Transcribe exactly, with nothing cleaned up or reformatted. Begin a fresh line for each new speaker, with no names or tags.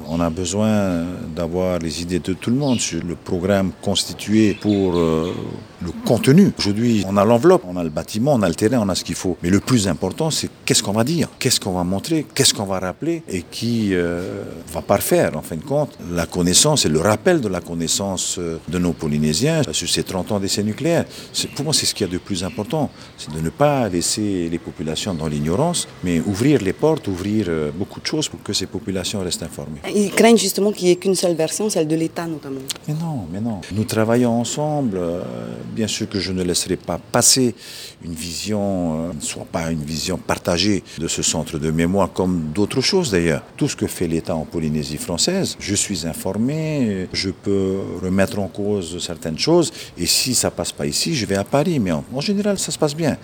On a besoin d'avoir les idées de tout le monde sur le programme constitué pour euh, le contenu. Aujourd'hui, on a l'enveloppe, on a le bâtiment, on a le terrain, on a ce qu'il faut. Mais le plus important, c'est qu'est-ce qu'on va dire, qu'est-ce qu'on va montrer, qu'est-ce qu'on va rappeler et qui euh, va parfaire, en fin de compte, la connaissance et le rappel de la connaissance de nos Polynésiens sur ces trente ans d'essais nucléaires. C'est, pour moi, c'est ce qu'il y a de plus important. C'est de ne pas laisser les populations dans l'ignorance, mais ouvrir les portes, ouvrir beaucoup de choses pour que ces populations restent informées.
Ils craignent justement qu'il n'y ait qu'une seule version, celle de l'État notamment.
Mais non, mais non. Nous travaillons ensemble. Bien sûr que je ne laisserai pas passer une vision, ne soit pas une vision partagée de ce centre de mémoire comme d'autres choses d'ailleurs. Tout ce que fait l'État en Polynésie française, je suis informé, je peux remettre en cause certaines choses et si ça passe pas ici, je vais à Paris. Mais en, en général, ça se passe bien.